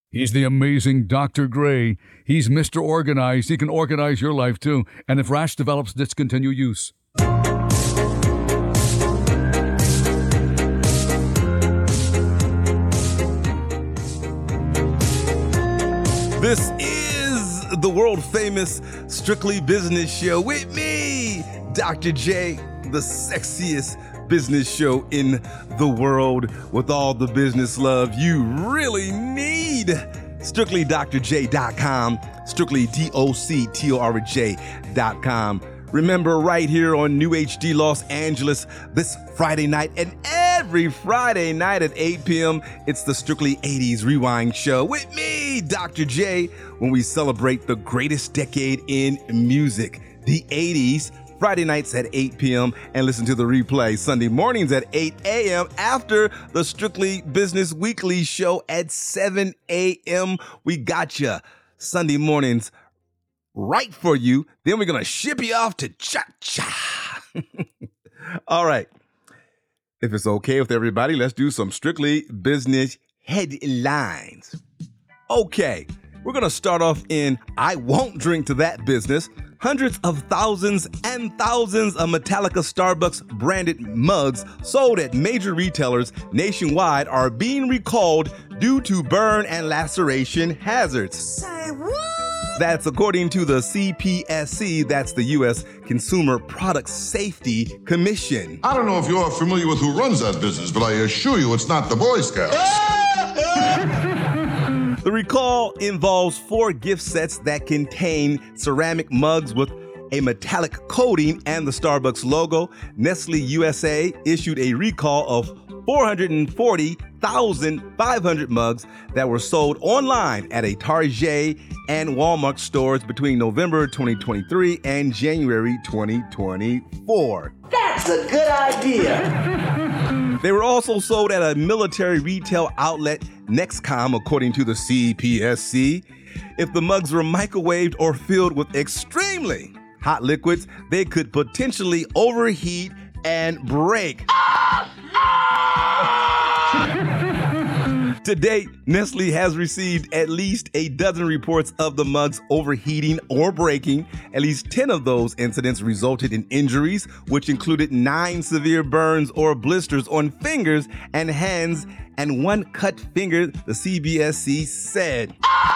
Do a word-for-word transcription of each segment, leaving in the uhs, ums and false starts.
He's the amazing Doctor Gray. He's Mister Organized. He can organize your life too. And if rash develops, discontinue use. This is the world famous Strictly Business Show with me, Doctor J, the sexiest business show in the world with all the business love you really need. strictly d r j dot com, strictly D O C T O R J dot com. Remember, right here on New H D Los Angeles this Friday night and every Friday night at eight p.m., it's the Strictly eighties Rewind Show with me, Doctor J, when we celebrate the greatest decade in music, the eighties. Friday nights at eight p.m. and listen to the replay Sunday mornings at eight a.m. after the Strictly Business Weekly show at seven a.m. We got you Sunday mornings right for you. Then we're going to ship you off to cha-cha. All right. If it's okay with everybody, let's do some Strictly Business headlines. Okay. We're going to start off in I Won't Drink to That Business. Hundreds of thousands and thousands of Metallica Starbucks branded mugs sold at major retailers nationwide are being recalled due to burn and laceration hazards. Say what? That's according to the C P S C, that's the U S Consumer Product Safety Commission. I don't know if you're familiar with who runs that business, but I assure you it's not the Boy Scouts. The recall involves four gift sets that contain ceramic mugs with a metallic coating and the Starbucks logo. Nestle U S A issued a recall of four hundred forty thousand five hundred mugs that were sold online at a Target and Walmart stores between November twenty twenty-three and January twenty twenty-four. That's a good idea. They were also sold at a military retail outlet, Nexcom, according to the C P S C. If the mugs were microwaved or filled with extremely hot liquids, they could potentially overheat and break. To date, Nestle has received at least a dozen reports of the mugs overheating or breaking. At least ten of those incidents resulted in injuries, which included nine severe burns or blisters on fingers and hands, and one cut finger, the C B S C said.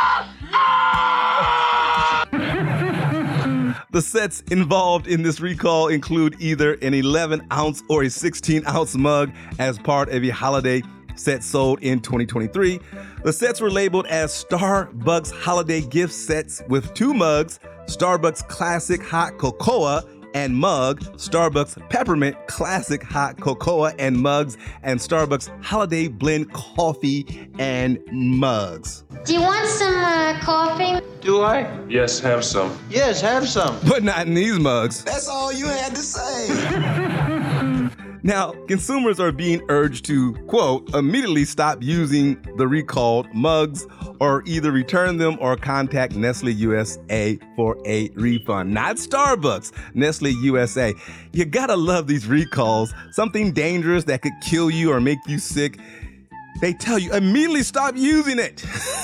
The sets involved in this recall include either an eleven ounce or a sixteen ounce mug as part of a holiday set sold in twenty twenty-three. The sets were labeled as Starbucks Holiday Gift Sets with two mugs, Starbucks Classic Hot Cocoa and mug, Starbucks Peppermint Classic Hot Cocoa and mugs, and Starbucks Holiday Blend Coffee and mugs. Do you want some uh, coffee? Do I? Yes, have some. Yes, have some. But not in these mugs. That's all you had to say. Now, consumers are being urged to, quote, immediately stop using the recalled mugs or either return them or contact Nestle U S A for a refund. Not Starbucks, Nestle U S A. You gotta love these recalls. Something dangerous that could kill you or make you sick. They tell you immediately stop using it.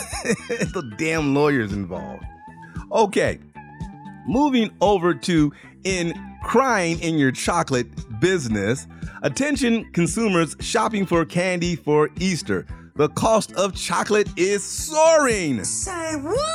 The damn lawyers involved. Okay, moving over to in crying in your chocolate business. Attention consumers shopping for candy for Easter. The cost of chocolate is soaring. Say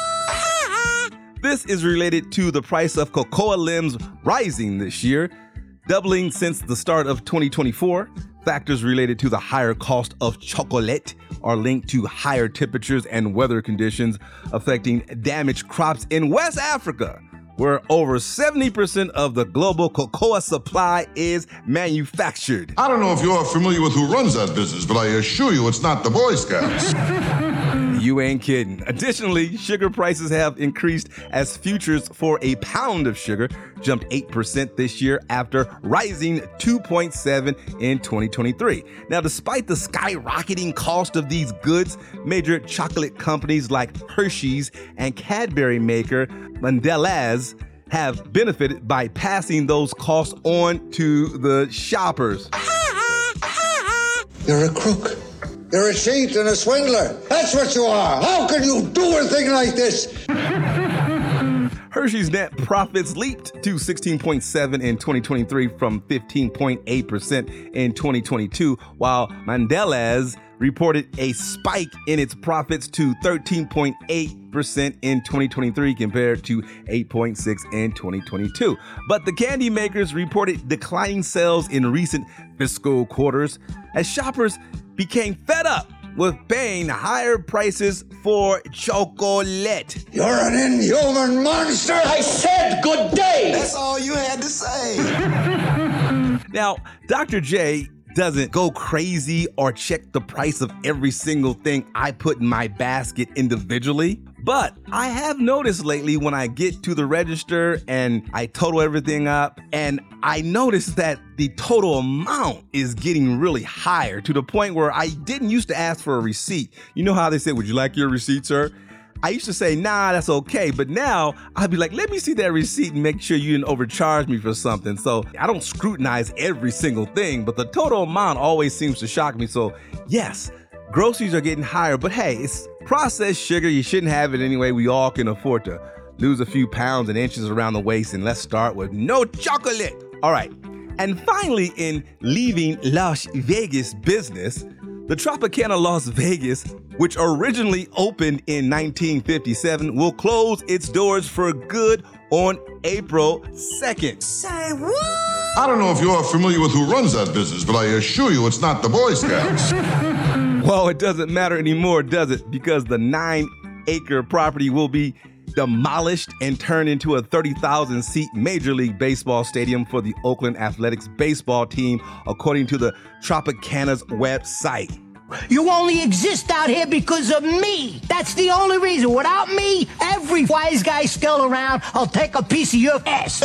what? This is related to the price of cocoa limbs rising this year, doubling since the start of twenty twenty-four. Factors related to the higher cost of chocolate are linked to higher temperatures and weather conditions affecting damaged crops in West Africa, where over seventy percent of the global cocoa supply is manufactured. I don't know if you're familiar with who runs that business, but I assure you it's not the Boy Scouts. You ain't kidding. Additionally, sugar prices have increased as futures for a pound of sugar jumped eight percent this year after rising two point seven in twenty twenty-three. Now, despite the skyrocketing cost of these goods, major chocolate companies like Hershey's and Cadbury maker Mondelez have benefited by passing those costs on to the shoppers. You're a crook. You're a cheat and a swindler. That's what you are. How can you do a thing like this? Hershey's net profits leaped to sixteen point seven in twenty twenty-three from fifteen point eight percent in twenty twenty-two, while Mondelez reported a spike in its profits to thirteen point eight percent in twenty twenty-three compared to eight point six in twenty twenty-two. But the candy makers reported declining sales in recent fiscal quarters as shoppers became fed up with paying higher prices for chocolate. You're an inhuman monster. I said good day. That's all you had to say. Now, Doctor J doesn't go crazy or check the price of every single thing I put in my basket individually. But I have noticed lately when I get to the register and I total everything up, and I notice that the total amount is getting really higher to the point where I didn't used to ask for a receipt. You know how they say, would you like your receipt, sir? I used to say, nah, that's okay. But now I'd be like, let me see that receipt and make sure you didn't overcharge me for something. So I don't scrutinize every single thing, but the total amount always seems to shock me. So yes, groceries are getting higher, but hey, it's processed sugar. You shouldn't have it anyway. We all can afford to lose a few pounds and inches around the waist. And let's start with no chocolate. All right. And finally, in leaving Las Vegas business, the Tropicana Las Vegas, which originally opened in nineteen fifty-seven, will close its doors for good on April second. Say what? I don't know if you are familiar with who runs that business, but I assure you it's not the Boy Scouts. Well, it doesn't matter anymore, does it? Because the nine-acre property will be demolished and turned into a thirty thousand seat Major League Baseball stadium for the Oakland Athletics baseball team, according to the Tropicana's website. You only exist out here because of me. That's the only reason. Without me, every wise guy still around, I'll take a piece of your ass.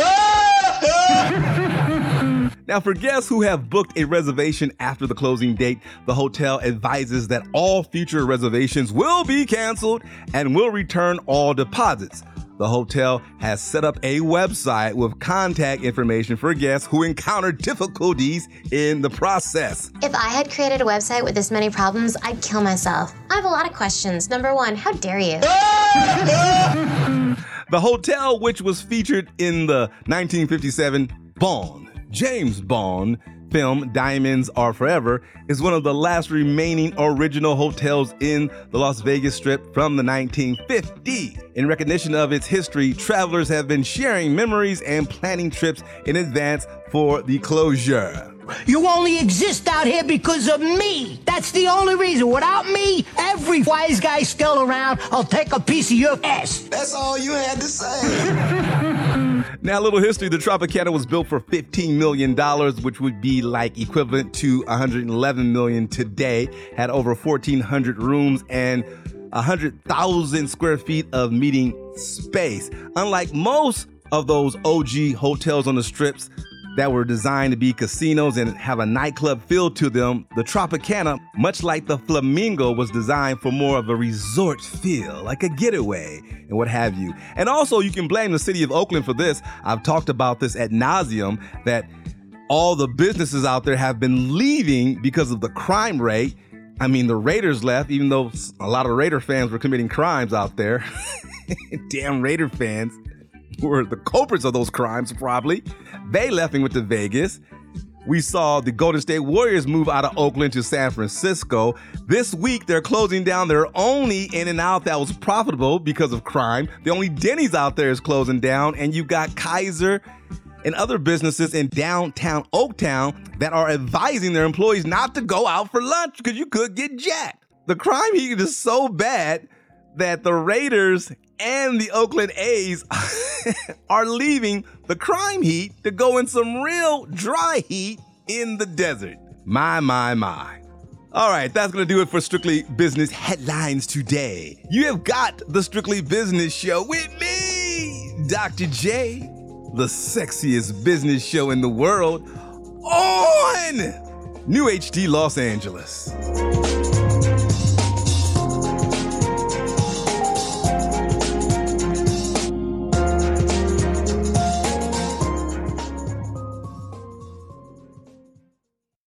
Now, for guests who have booked a reservation after the closing date, the hotel advises that all future reservations will be canceled and will return all deposits. The hotel has set up a website with contact information for guests who encounter difficulties in the process. If I had created a website with this many problems, I'd kill myself. I have a lot of questions. Number one, how dare you? The hotel, which was featured in the nineteen fifty-seven Bond, James Bond film Diamonds Are Forever, is one of the last remaining original hotels in the Las Vegas Strip from the nineteen fifties. In recognition of its history, travelers have been sharing memories and planning trips in advance for the closure. You only exist out here because of me. That's the only reason. Without me, every wise guy still around, I'll take a piece of your ass. That's all you had to say. Now, a little history. The Tropicana was built for fifteen million dollars, which would be like equivalent to one hundred eleven million dollars today. Had over fourteen hundred rooms and one hundred thousand square feet of meeting space. Unlike most of those O G hotels on the strips that were designed to be casinos and have a nightclub feel to them, the Tropicana, much like the Flamingo, was designed for more of a resort feel, like a getaway and what have you. And also, you can blame the city of Oakland for this. I've talked about this ad nauseum, that all the businesses out there have been leaving because of the crime rate. I mean, the Raiders left, even though a lot of Raider fans were committing crimes out there. Damn Raider fans were the culprits of those crimes, probably. They left and went to Vegas. We saw the Golden State Warriors move out of Oakland to San Francisco. This week, they're closing down their only In-N-Out that was profitable because of crime. The only Denny's out there is closing down, and you got Kaiser and other businesses in downtown Oaktown that are advising their employees not to go out for lunch because you could get jacked. The crime heat is so bad that the Raiders and the Oakland A's are leaving the crime heat to go in some real dry heat in the desert. My, my, my. All right, that's going to do it for Strictly Business Headlines today. You have got the Strictly Business Show with me, Doctor J, the sexiest business show in the world, on New H D Los Angeles.